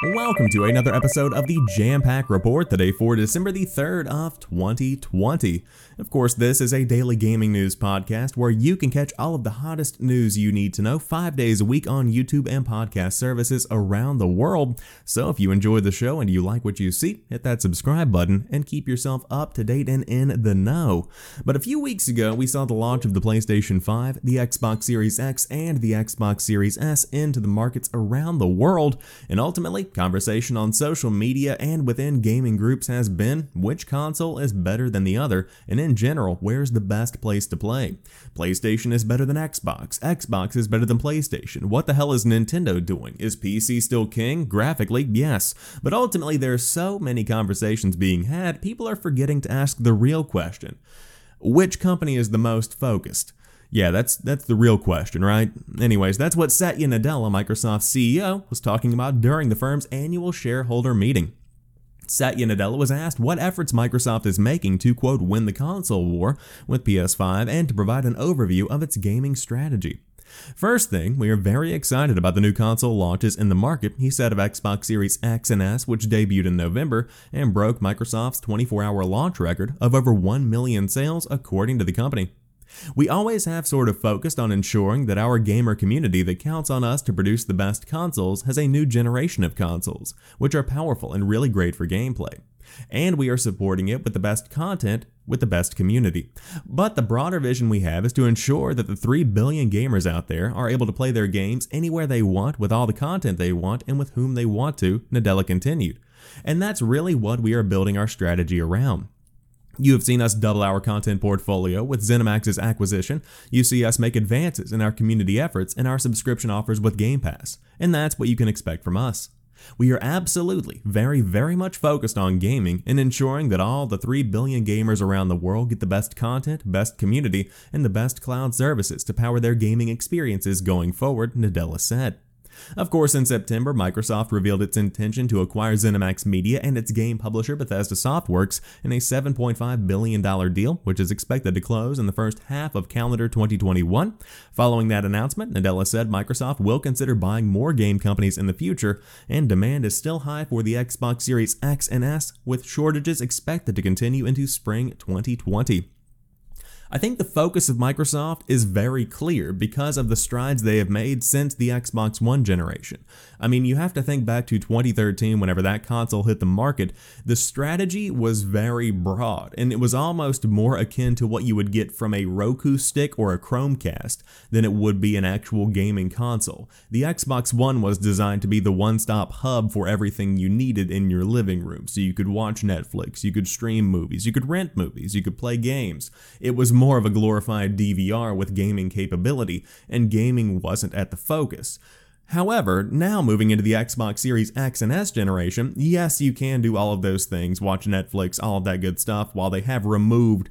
Welcome to another episode of the Jam Pack Report today for December the 3rd of 2020. Of course, this is a daily gaming news podcast where you can catch all of the hottest news you need to know 5 days a week on YouTube and podcast services around the world. So if you enjoy the show and you like what you see, hit that subscribe button and keep yourself up to date and in the know. But a few weeks ago, we saw the launch of the PlayStation 5, the Xbox Series X, and the Xbox Series S into the markets around the world, and ultimately, conversation on social media and within gaming groups has been which console is better than the other, and in general, where's the best place to play? PlayStation is better than Xbox. Xbox is better than PlayStation. What the hell is Nintendo doing? Is PC still king? Graphically, yes. But ultimately, there are so many conversations being had, people are forgetting to ask the real question. Which company is the most focused? Yeah, that's the real question, right? Anyways, that's what Satya Nadella, Microsoft's CEO, was talking about during the firm's annual shareholder meeting. Satya Nadella was asked what efforts Microsoft is making to, quote, win the console war with PS5 and to provide an overview of its gaming strategy. First thing, we are very excited about the new console launches in the market, he said of Xbox Series X and S, which debuted in November and broke Microsoft's 24-hour launch record of over 1 million sales, according to the company. We always have sort of focused on ensuring that our gamer community that counts on us to produce the best consoles has a new generation of consoles, which are powerful and really great for gameplay. And we are supporting it with the best content with the best community. But the broader vision we have is to ensure that the 3 billion gamers out there are able to play their games anywhere they want with all the content they want and with whom they want to, Nadella continued. And that's really what we are building our strategy around. You have seen us double our content portfolio with ZeniMax's acquisition. You see us make advances in our community efforts and our subscription offers with Game Pass. And that's what you can expect from us. We are absolutely very much focused on gaming and ensuring that all the 3 billion gamers around the world get the best content, best community, and the best cloud services to power their gaming experiences going forward, Nadella said. Of course, in September, Microsoft revealed its intention to acquire ZeniMax Media and its game publisher Bethesda Softworks in a $7.5 billion deal, which is expected to close in the first half of calendar 2021. Following that announcement, Nadella said Microsoft will consider buying more game companies in the future, and demand is still high for the Xbox Series X and S, with shortages expected to continue into spring 2020. I think the focus of Microsoft is very clear because of the strides they have made since the Xbox One generation. I mean, you have to think back to 2013 whenever that console hit the market. The strategy was very broad, and it was almost more akin to what you would get from a Roku stick or a Chromecast than it would be an actual gaming console. The Xbox One was designed to be the one-stop hub for everything you needed in your living room. So you could watch Netflix, you could stream movies, you could rent movies, you could play games. It was more of a glorified DVR with gaming capability, and gaming wasn't at the focus. However, now moving into the Xbox Series X and S generation, yes, you can do all of those things, watch Netflix, all of that good stuff, while they have removed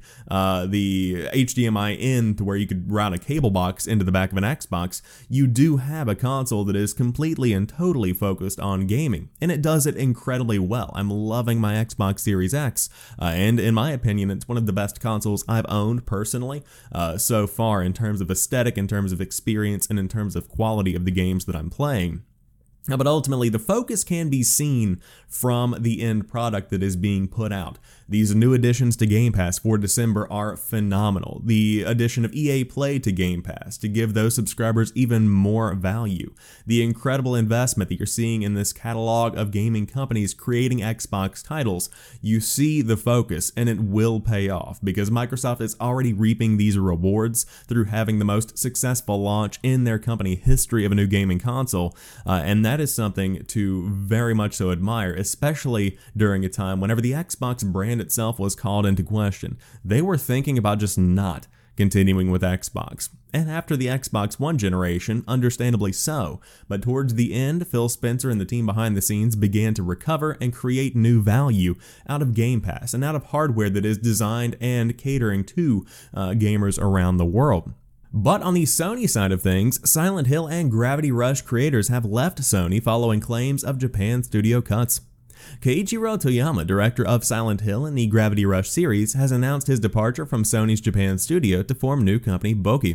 the HDMI in to where you could route a cable box into the back of an Xbox. You do have a console that is completely and totally focused on gaming, and it does it incredibly well. I'm loving my Xbox Series X, and in my opinion, it's one of the best consoles I've owned personally so far in terms of aesthetic, in terms of experience, and in terms of quality of the games that I'm playing. But ultimately, the focus can be seen from the end product that is being put out. These new additions to Game Pass for December are phenomenal. The addition of EA Play to Game Pass to give those subscribers even more value. The incredible investment that you're seeing in this catalog of gaming companies creating Xbox titles. You see the focus, and it will pay off because Microsoft is already reaping these rewards through having the most successful launch in their company history of a new gaming console, and that is something to very much so admire, especially during a time whenever the Xbox brand itself was called into question. They were thinking about just not continuing with Xbox. And after the Xbox One generation, understandably so, but towards the end, Phil Spencer and the team behind the scenes began to recover and create new value out of Game Pass and out of hardware that is designed and catering to gamers around the world. But on the Sony side of things, Silent Hill and Gravity Rush creators have left Sony following claims of Japan studio cuts. Keiichiro Toyama, director of Silent Hill and the Gravity Rush series, has announced his departure from Sony's Japan studio to form new company Boki.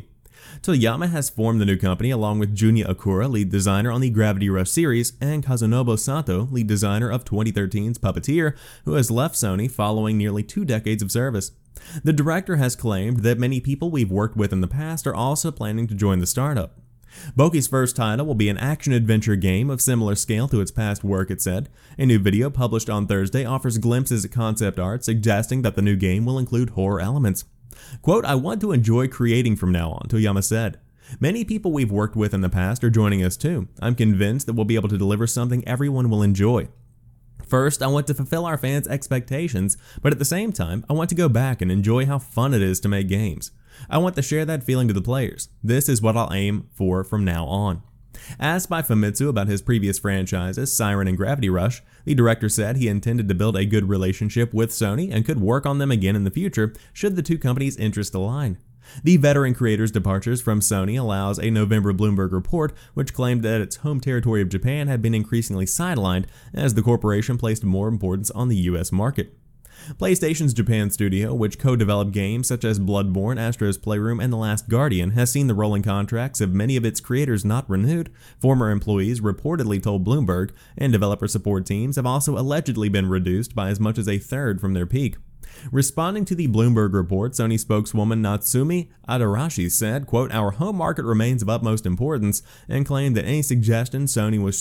Toyama has formed the new company along with Junya Okura, lead designer on the Gravity Rush series, and Kazunobu Sato, lead designer of 2013's Puppeteer, who has left Sony following nearly 2 decades of service. The director has claimed that many people we've worked with in the past are also planning to join the startup. Boki's first title will be an action-adventure game of similar scale to its past work, it said. A new video published on Thursday offers glimpses at concept art, suggesting that the new game will include horror elements. Quote, "I want to enjoy creating from now on," Toyama said. "Many people we've worked with in the past are joining us too. I'm convinced that we'll be able to deliver something everyone will enjoy. First, I want to fulfill our fans' expectations, but at the same time, I want to go back and enjoy how fun it is to make games. I want to share that feeling to the players. This is what I'll aim for from now on." Asked by Famitsu about his previous franchises, Siren and Gravity Rush, the director said he intended to build a good relationship with Sony and could work on them again in the future should the two companies' interests align. The veteran creator's departures from Sony allows a November Bloomberg report which claimed that its home territory of Japan had been increasingly sidelined as the corporation placed more importance on the US market. PlayStation's Japan studio, which co-developed games such as Bloodborne, Astro's Playroom, and The Last Guardian, has seen the rolling contracts of many of its creators not renewed, former employees reportedly told Bloomberg, and developer support teams have also allegedly been reduced by as much as a third from their peak. Responding to the Bloomberg report, Sony spokeswoman Natsumi Adarashi said, quote, "Our home market remains of utmost importance," and claimed that any suggestion Sony was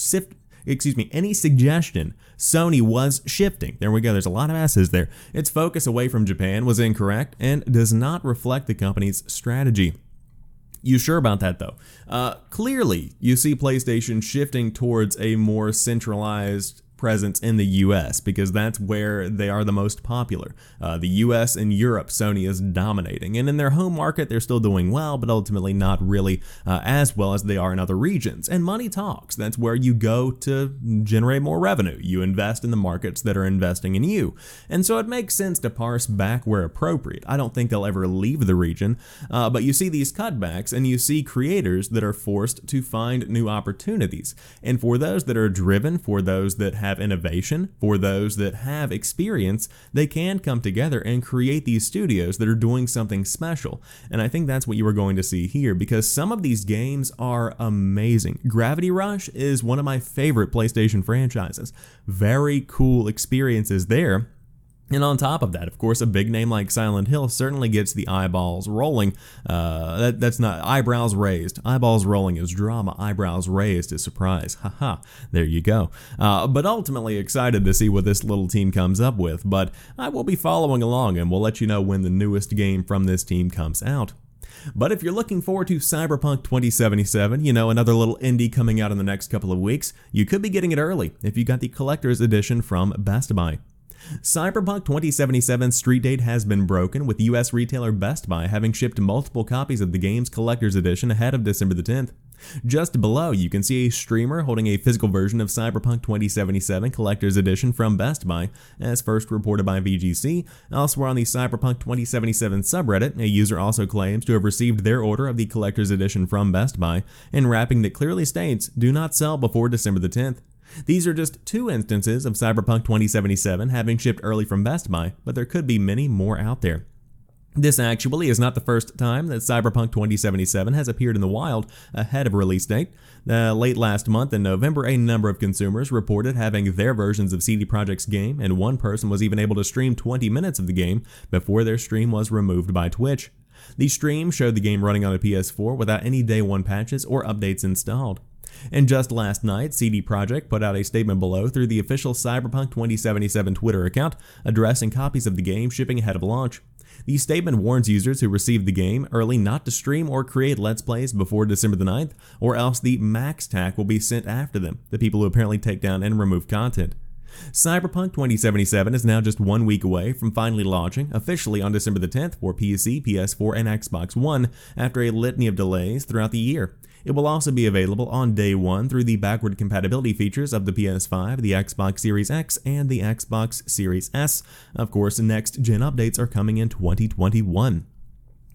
shifting, there we go, there's a lot of S's there, its focus away from Japan was incorrect and does not reflect the company's strategy. You sure about that though? Clearly, you see PlayStation shifting towards a more centralized presence in the US because that's where they are the most popular. The US and Europe, Sony is dominating, and in their home market they're still doing well, but ultimately not really as well as they are in other regions. And money talks. That's where you go to generate more revenue. You invest in the markets that are investing in you. And so it makes sense to parse back where appropriate. I don't think they'll ever leave the region, but you see these cutbacks and you see creators that are forced to find new opportunities. And for those that are driven, for those that have innovation, for those that have experience, they can come together and create these studios that are doing something special. And I think that's what you are going to see here because some of these games are amazing. Gravity Rush is one of my favorite PlayStation franchises. Very cool experiences there. And on top of that, of course, a big name like Silent Hill certainly gets the eyeballs rolling. That's not eyebrows raised. Eyeballs rolling is drama. Eyebrows raised is surprise. Haha, there you go. But ultimately excited to see what this little team comes up with. But I will be following along and we'll let you know when the newest game from this team comes out. But if you're looking forward to Cyberpunk 2077, another little indie coming out in the next couple of weeks, you could be getting it early if you got the collector's edition from Best Buy. Cyberpunk 2077's street date has been broken, with US retailer Best Buy having shipped multiple copies of the game's collector's edition ahead of December the 10th. Just below, you can see a streamer holding a physical version of Cyberpunk 2077 Collector's Edition from Best Buy, as first reported by VGC. Elsewhere on the Cyberpunk 2077 subreddit, a user also claims to have received their order of the Collector's Edition from Best Buy, in wrapping that clearly states, "Do not sell before December the 10th." These are just 2 instances of Cyberpunk 2077 having shipped early from Best Buy, but there could be many more out there. This actually is not the first time that Cyberpunk 2077 has appeared in the wild ahead of release date. Late last month in November, a number of consumers reported having their versions of CD Projekt's game, and one person was even able to stream 20 minutes of the game before their stream was removed by Twitch. The stream showed the game running on a PS4 without any day one patches or updates installed. And just last night, CD Projekt put out a statement below through the official Cyberpunk 2077 Twitter account, addressing copies of the game shipping ahead of launch. The statement warns users who receive the game early not to stream or create Let's Plays before December the 9th, or else the max tack will be sent after them, the people who apparently take down and remove content. Cyberpunk 2077 is now just 1 week away from finally launching officially on December the 10th for PC, PS4, and Xbox One after a litany of delays throughout the year. It will also be available on day one through the backward compatibility features of the PS5, the Xbox Series X, and the Xbox Series S. Of course, next-gen updates are coming in 2021.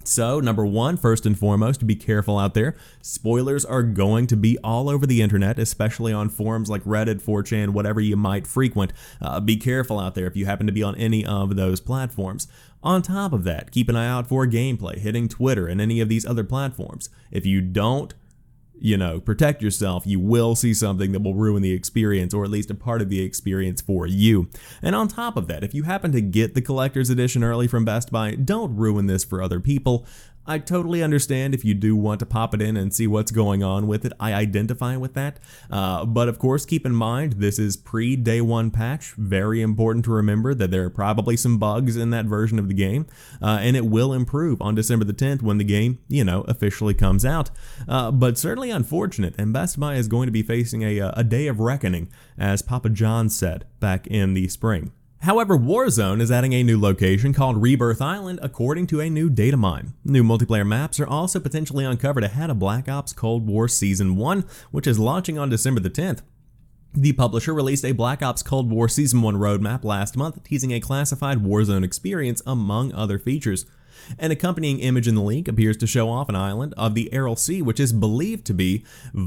So, number one, first and foremost, be careful out there. Spoilers are going to be all over the internet, especially on forums like Reddit, 4chan, whatever you might frequent. Be careful out there if you happen to be on any of those platforms. On top of that, keep an eye out for gameplay hitting Twitter and any of these other platforms. If you don't, protect yourself, you will see something that will ruin the experience, or at least a part of the experience for you. And on top of that, if you happen to get the collector's edition early from Best Buy, don't ruin this for other people. I totally understand if you do want to pop it in and see what's going on with it. I identify with that. But of course, keep in mind, this is pre-day one patch. Very important to remember that there are probably some bugs in that version of the game, and it will improve on December the 10th when the game, officially comes out. But certainly unfortunate, and Best Buy is going to be facing a day of reckoning, as Papa John said back in the spring. However, Warzone is adding a new location called Rebirth Island according to a new data mine. New multiplayer maps are also potentially uncovered ahead of Black Ops Cold War Season 1, which is launching on December the 10th. The publisher released a Black Ops Cold War Season 1 roadmap last month, teasing a classified Warzone experience among other features. An accompanying image in the leak appears to show off an island of the Aral Sea, which is believed to be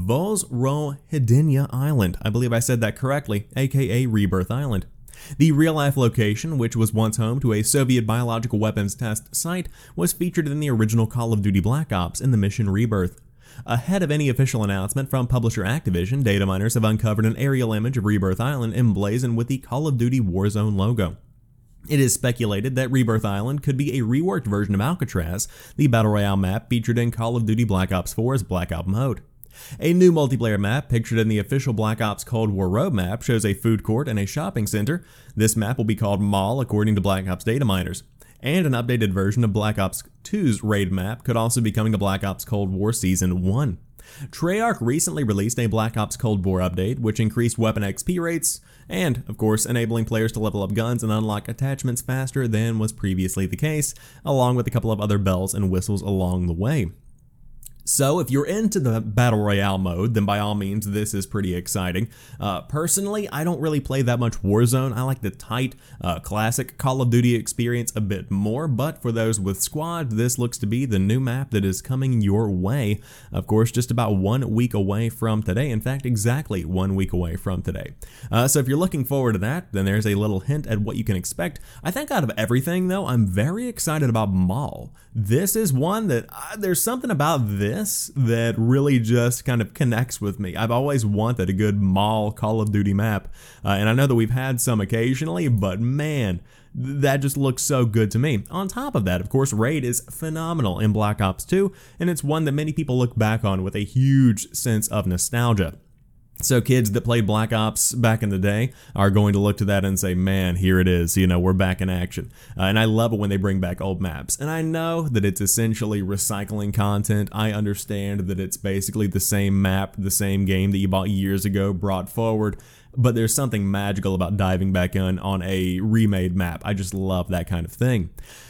Vozrozhdeniya Island. I believe I said that correctly, aka Rebirth Island. The real-life location, which was once home to a Soviet biological weapons test site, was featured in the original Call of Duty Black Ops in the mission Rebirth. Ahead of any official announcement from publisher Activision, data miners have uncovered an aerial image of Rebirth Island emblazoned with the Call of Duty Warzone logo. It is speculated that Rebirth Island could be a reworked version of Alcatraz, the Battle Royale map featured in Call of Duty Black Ops 4's Blackout mode. A new multiplayer map pictured in the official Black Ops Cold War roadmap shows a food court and a shopping center. This map will be called Mall according to Black Ops data miners. And an updated version of Black Ops 2's raid map could also be coming to Black Ops Cold War Season 1. Treyarch recently released a Black Ops Cold War update, which increased weapon XP rates and, of course, enabling players to level up guns and unlock attachments faster than was previously the case, along with a couple of other bells and whistles along the way. So if you're into the Battle Royale mode, then by all means, this is pretty exciting. Personally, I don't really play that much Warzone. I like the tight, classic Call of Duty experience a bit more, but for those with Squad, this looks to be the new map that is coming your way. Of course, just about 1 week away from today. In fact, exactly 1 week away from today. So if you're looking forward to that, then there's a little hint at what you can expect. I think out of everything, though, I'm very excited about Mall. This is one that there's something about this that really just kind of connects with me. I've always wanted a good Mall Call of Duty map, and I know that we've had some occasionally, but man, that just looks so good to me. On top of that, of course, Raid is phenomenal in Black Ops 2, and it's one that many people look back on with a huge sense of nostalgia. So kids that played Black Ops back in the day are going to look to that and say, man, here it is, we're back in action. And I love it when they bring back old maps. And I know that it's essentially recycling content. I understand that it's basically the same map, the same game that you bought years ago brought forward. But there's something magical about diving back in on a remade map. I just love that kind of thing.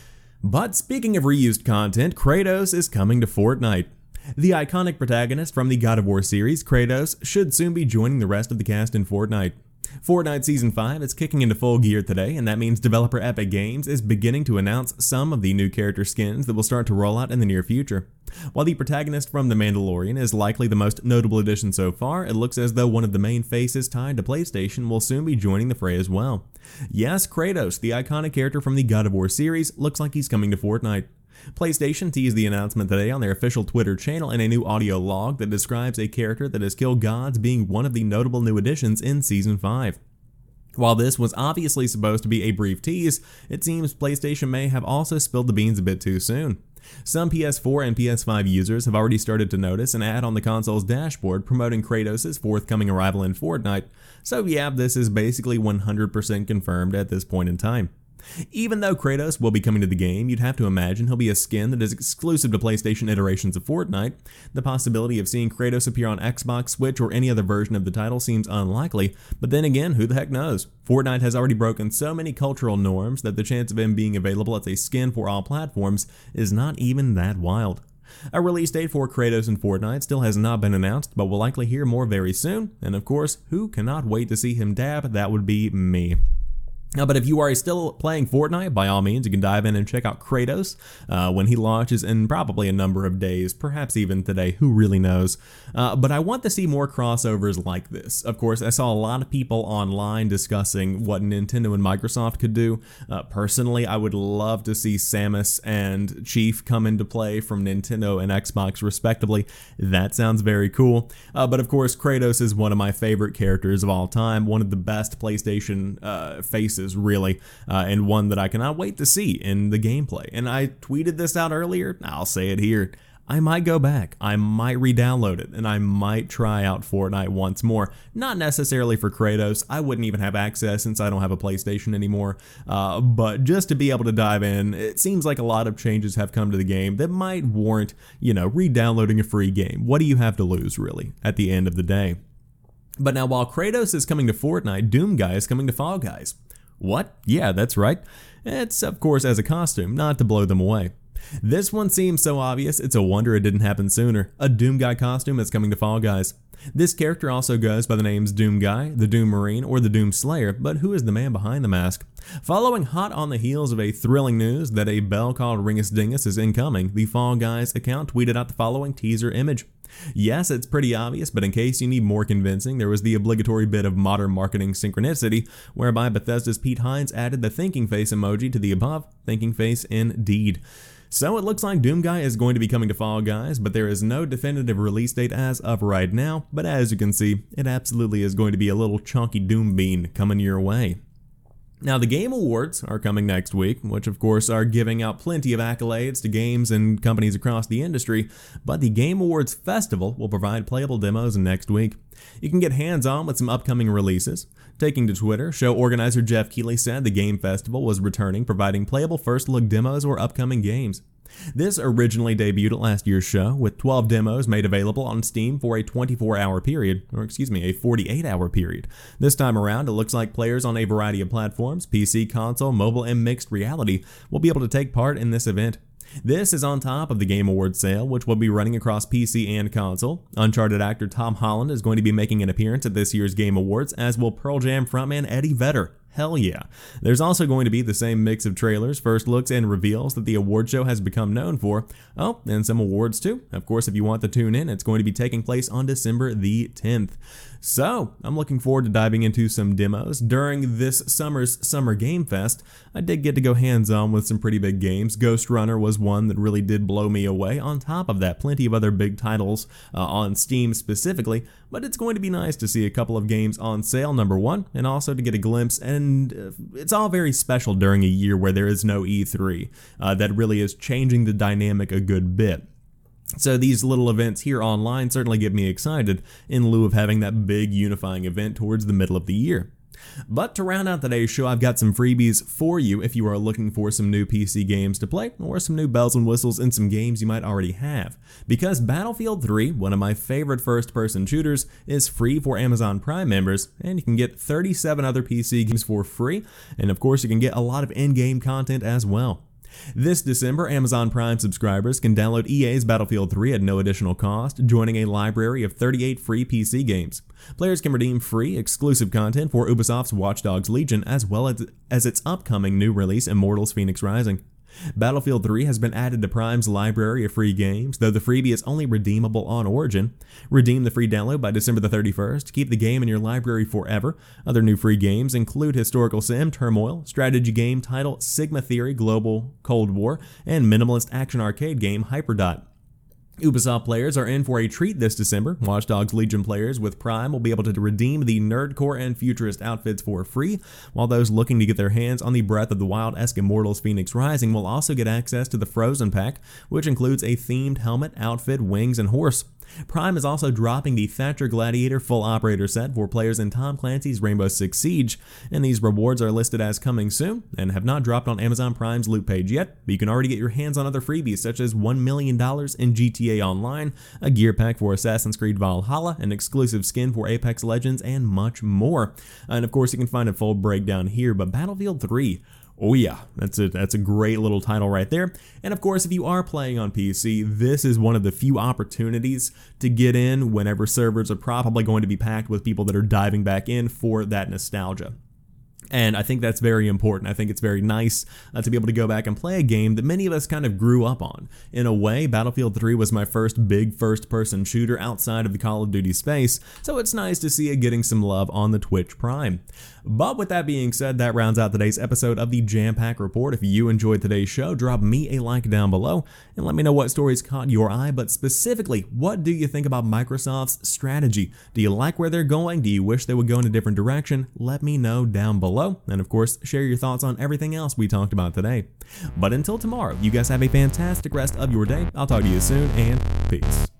But speaking of reused content, Kratos is coming to Fortnite. The iconic protagonist from the God of War series, Kratos, should soon be joining the rest of the cast in Fortnite. Fortnite Season 5 is kicking into full gear today, and that means developer Epic Games is beginning to announce some of the new character skins that will start to roll out in the near future. While the protagonist from The Mandalorian is likely the most notable addition so far, it looks as though one of the main faces tied to PlayStation will soon be joining the fray as well. Yes, Kratos, the iconic character from the God of War series, looks like he's coming to Fortnite. PlayStation teased the announcement today on their official Twitter channel in a new audio log that describes a character that has killed gods being one of the notable new additions in Season 5. While this was obviously supposed to be a brief tease, it seems PlayStation may have also spilled the beans a bit too soon. Some PS4 and PS5 users have already started to notice an ad on the console's dashboard promoting Kratos' forthcoming arrival in Fortnite, so yeah, this is basically 100% confirmed at this point in time. Even though Kratos will be coming to the game, you'd have to imagine he'll be a skin that is exclusive to PlayStation iterations of Fortnite. The possibility of seeing Kratos appear on Xbox, Switch, or any other version of the title seems unlikely, but then again, who the heck knows? Fortnite has already broken so many cultural norms that the chance of him being available as a skin for all platforms is not even that wild. A release date for Kratos in Fortnite still has not been announced, but we'll likely hear more very soon, and of course, who cannot wait to see him dab? That would be me. But if you are still playing Fortnite, by all means, you can dive in and check out Kratos when he launches in probably a number of days, perhaps even today, who really knows. But I want to see more crossovers like this. Of course, I saw a lot of people online discussing what Nintendo and Microsoft could do. Personally, I would love to see Samus and Chief come into play from Nintendo and Xbox respectively. That sounds very cool. But of course, Kratos is one of my favorite characters of all time, one of the best PlayStation faces really, and one that I cannot wait to see in the gameplay. And I tweeted this out earlier, I'll say it here. I might go back, I might re-download it, and I might try out Fortnite once more. Not necessarily for Kratos, I wouldn't even have access since I don't have a PlayStation anymore, but just to be able to dive in. It seems like a lot of changes have come to the game that might warrant, re-downloading a free game. What do you have to lose, really, at the end of the day? But now, while Kratos is coming to Fortnite, Doomguy is coming to Fall Guys. What? Yeah, that's right. It's, of course, as a costume, not to blow them away. This one seems so obvious, it's a wonder it didn't happen sooner. A Doomguy costume is coming to Fall Guys. This character also goes by the names Doomguy, the Doom Marine, or the Doom Slayer, but who is the man behind the mask? Following hot on the heels of a thrilling news that a bell called Ringus Dingus is incoming, the Fall Guys account tweeted out the following teaser image. Yes, it's pretty obvious, but in case you need more convincing, there was the obligatory bit of modern marketing synchronicity, whereby Bethesda's Pete Hines added the thinking face emoji to the above, thinking face indeed. So it looks like Doomguy is going to be coming to Fall Guys, but there is no definitive release date as of right now, but as you can see, it absolutely is going to be a little chunky Doom Bean coming your way. Now, the Game Awards are coming next week, which of course are giving out plenty of accolades to games and companies across the industry, but the Game Awards Festival will provide playable demos next week. You can get hands-on with some upcoming releases. Taking to Twitter, show organizer Jeff Keighley said the Game Festival was returning, providing playable first-look demos or upcoming games. This originally debuted at last year's show, with 12 demos made available on Steam for a 24-hour period, a 48-hour period. This time around, it looks like players on a variety of platforms, PC, console, mobile, and mixed reality, will be able to take part in this event. This is on top of the Game Awards sale, which will be running across PC and console. Uncharted actor Tom Holland is going to be making an appearance at this year's Game Awards, as will Pearl Jam frontman Eddie Vedder. Hell yeah. There's also going to be the same mix of trailers, first looks, and reveals that the award show has become known for. Oh, and some awards too. Of course, if you want to tune in, it's going to be taking place on December the 10th. So, I'm looking forward to diving into some demos. During this summer's Summer Game Fest, I did get to go hands-on with some pretty big games. Ghost Runner was one that really did blow me away. On top of that, plenty of other big titles on Steam specifically, but it's going to be nice to see a couple of games on sale, number one, and also to get a glimpse, and it's all very special during a year where there is no E3. That really is changing the dynamic a good bit. So these little events here online certainly get me excited in lieu of having that big unifying event towards the middle of the year. But to round out today's show, I've got some freebies for you if you are looking for some new PC games to play, or some new bells and whistles in some games you might already have. Because Battlefield 3, one of my favorite first-person shooters, is free for Amazon Prime members, and you can get 37 other PC games for free, and of course you can get a lot of in-game content as well. This December, Amazon Prime subscribers can download EA's Battlefield 3 at no additional cost, joining a library of 38 free PC games. Players can redeem free, exclusive content for Ubisoft's Watch Dogs Legion, as well as its upcoming new release, Immortals Fenyx Rising. Battlefield 3 has been added to Prime's library of free games, though the freebie is only redeemable on Origin. Redeem the free download by December the 31st. Keep the game in your library forever. Other new free games include Historical Sim, Turmoil, strategy game title Sigma Theory Global Cold War, and minimalist action arcade game Hyperdot. Ubisoft players are in for a treat this December. Watch Dogs Legion players with Prime will be able to redeem the Nerdcore and Futurist outfits for free, while those looking to get their hands on the Breath of the Wild-esque Immortals Fenyx Rising will also get access to the Frozen Pack, which includes a themed helmet, outfit, wings, and horse. Prime is also dropping the Thatcher Gladiator full operator set for players in Tom Clancy's Rainbow Six Siege, and these rewards are listed as coming soon and have not dropped on Amazon Prime's loot page yet, but you can already get your hands on other freebies such as $1 million in GTA Online, a gear pack for Assassin's Creed Valhalla, an exclusive skin for Apex Legends, and much more. And of course you can find a full breakdown here, but Battlefield 3, oh yeah, that's a great little title right there. And of course, if you are playing on PC, this is one of the few opportunities to get in whenever servers are probably going to be packed with people that are diving back in for that nostalgia. And I think that's very important. I think it's very nice to be able to go back and play a game that many of us kind of grew up on. In a way, Battlefield 3 was my first big first-person shooter outside of the Call of Duty space, so it's nice to see it getting some love on the Twitch Prime. But with that being said, that rounds out today's episode of the Jam Pack Report. If you enjoyed today's show, drop me a like down below and let me know what stories caught your eye, but specifically, what do you think about Microsoft's strategy? Do you like where they're going? Do you wish they would go in a different direction? Let me know down below. And of course, share your thoughts on everything else we talked about today. But until tomorrow, you guys have a fantastic rest of your day. I'll talk to you soon, and peace.